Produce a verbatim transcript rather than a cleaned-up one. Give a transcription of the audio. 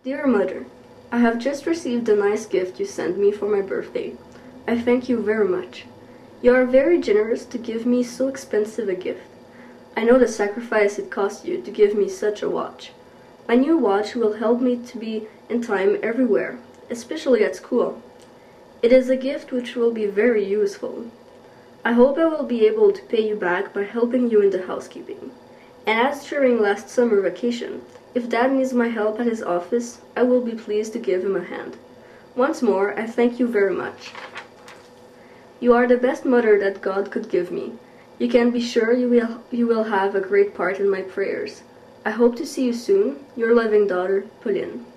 Dear Mother, I have just received a nice gift you sent me for my birthday. I thank you very much. You are very generous to give me so expensive a gift. I know the sacrifice it cost you to give me such a watch. My new watch will help me to be in time everywhere, especially at school. It is a gift which will be very useful. I hope I will be able to pay you back by helping you in the housekeeping. And as during last summer vacation, if Dad needs my help at his office, I will be pleased to give him a hand. Once more, I thank you very much. You are the best mother that God could give me. You can be sure you will, you will have a great part in my prayers. I hope to see you soon. Your loving daughter, Pauline.